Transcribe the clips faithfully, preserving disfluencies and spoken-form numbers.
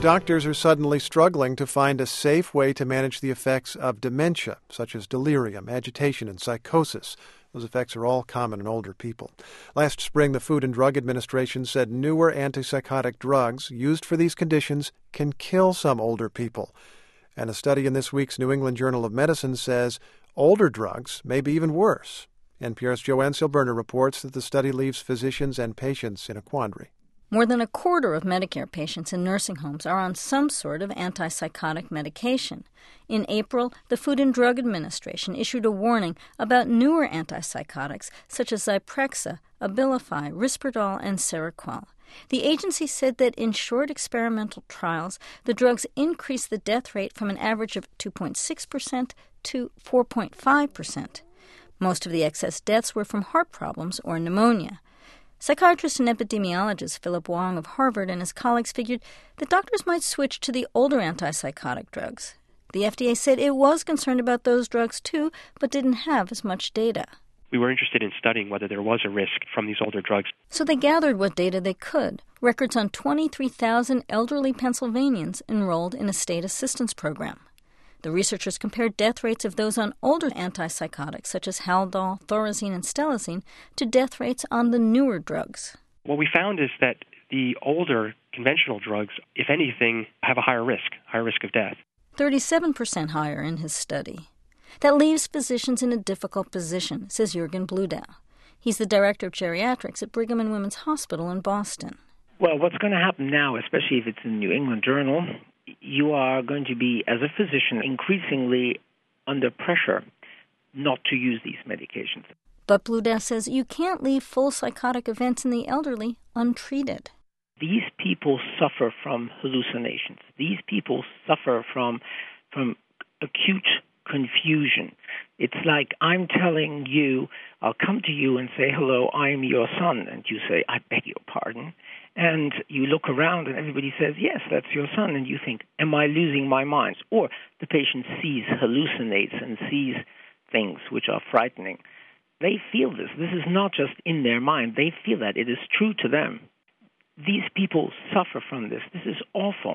Doctors are suddenly struggling to find a safe way to manage the effects of dementia, such as delirium, agitation, and psychosis. Those effects are all common in older people. Last spring, the Food and Drug Administration said newer antipsychotic drugs used for these conditions can kill some older people. And a study in this week's New England Journal of Medicine says older drugs may be even worse. N P R's Joanne Silberner reports that the study leaves physicians and patients in a quandary. More than a quarter of Medicare patients in nursing homes are on some sort of antipsychotic medication. In April, the Food and Drug Administration issued a warning about newer antipsychotics such as Zyprexa, Abilify, Risperdal, and Seroquel. The agency said that in short experimental trials, the drugs increased the death rate from an average of two point six percent to four point five percent. Most of the excess deaths were from heart problems or pneumonia. Psychiatrist and epidemiologist Philip Wong of Harvard and his colleagues figured that doctors might switch to the older antipsychotic drugs. The F D A said it was concerned about those drugs too, but didn't have as much data. We were interested in studying whether there was a risk from these older drugs. So they gathered what data they could, records on twenty-three thousand elderly Pennsylvanians enrolled in a state assistance program. The researchers compared death rates of those on older antipsychotics, such as Haldol, Thorazine, and Stelazine, to death rates on the newer drugs. What we found is that the older conventional drugs, if anything, have a higher risk, higher risk of death. thirty-seven percent higher in his study. That leaves physicians in a difficult position, says Jürgen Bludow. He's the director of geriatrics at Brigham and Women's Hospital in Boston. Well, what's going to happen now, especially if it's in the New England Journal, you are going to be, as a physician, increasingly under pressure not to use these medications. But Bludow says you can't leave full psychotic events in the elderly untreated. These people suffer from hallucinations. These people suffer from from acute confusion. It's like I'm telling you, I'll come to you and say, hello, I am your son. And you say, I beg your pardon. And you look around and everybody says, yes, that's your son. And you think, am I losing my mind? Or the patient sees, hallucinates, and sees things which are frightening. They feel this. This is not just in their mind. They feel that. It is true to them. These people suffer from this. This is awful.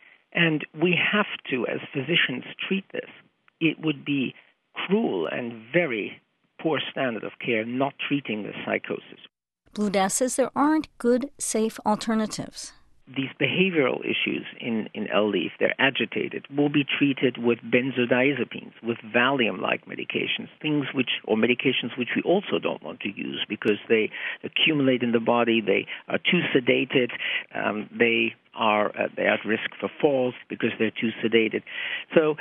And we have to, as physicians, treat this. It would be cruel and very poor standard of care not treating this psychosis. Bludow says there aren't good, safe alternatives. These behavioral issues in, in L D, if they're agitated, will be treated with benzodiazepines, with Valium-like medications, things which, or medications which we also don't want to use because they accumulate in the body, they are too sedated, um, they are uh, they're at risk for falls because they're too sedated. So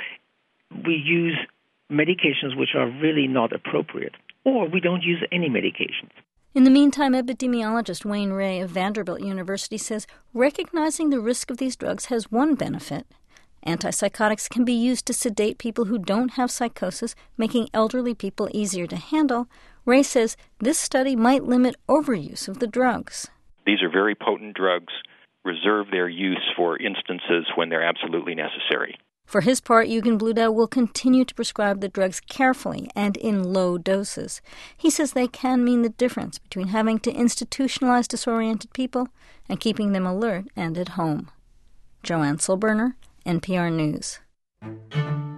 we use medications which are really not appropriate, or we don't use any medications. In the meantime, epidemiologist Wayne Ray of Vanderbilt University says recognizing the risk of these drugs has one benefit. Antipsychotics can be used to sedate people who don't have psychosis, making elderly people easier to handle. Ray says this study might limit overuse of the drugs. These are very potent drugs. Reserve their use for instances when they're absolutely necessary. For his part, Jürgen Bludow will continue to prescribe the drugs carefully and in low doses. He says they can mean the difference between having to institutionalize disoriented people and keeping them alert and at home. Joanne Silberner, N P R News.